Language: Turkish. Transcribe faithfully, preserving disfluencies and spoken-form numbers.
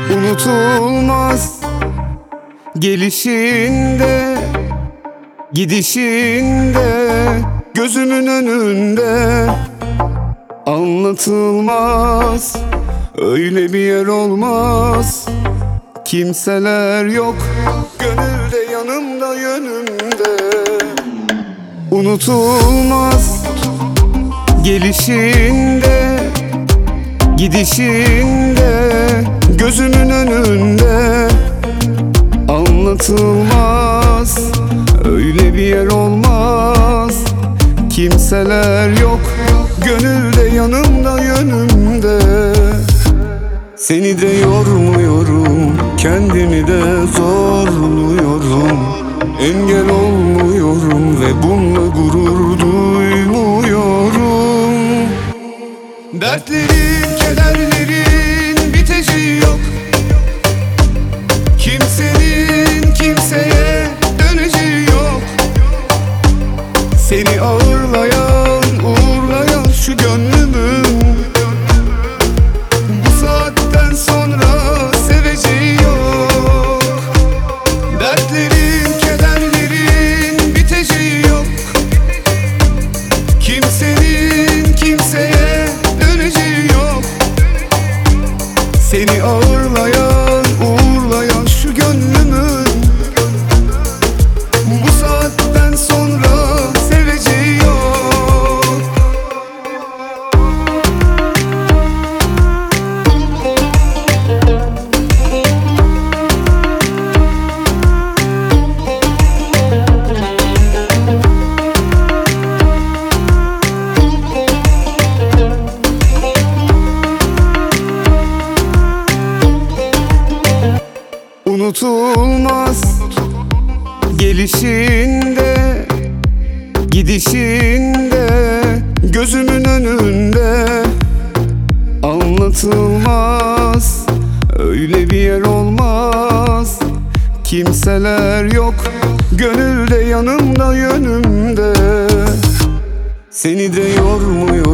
Unutulmaz gelişinde, gidişinde, gözümün önünde. Anlatılmaz, öyle bir yer olmaz. Kimseler yok, gönülde, yanımda, yönümde. Unutulmaz gelişinde, gidişinde, gözümün önünde. Anlatılmaz, öyle bir yer olmaz. Kimseler yok, gönülde, yanımda, yönümde. Seni de yormuyorum, kendimi de zorluyorum. Engel olmuyorum ve bununla gurur duymuyorum. Dertlerin, kederlerin biteceği yok. Kimsenin kimseye döneceği yok. Seni ağırlayan, uğurlayan şu gönlümün bu saatten sonra seveceği yok. Dertlerin, kederlerin biteceği yok. Kimsenin kimseye döneceği yok. Seni ağırlayan, uğurlayan şu gönlümün bu saatten sonra seveceği yok. Unutulmaz gelişinde, gidişinde, gözümün önünde. Anlatılmaz, öyle bir yer olmaz. Kimseler yok, gönülde, yanımda, yönümde. Seni de yormuyor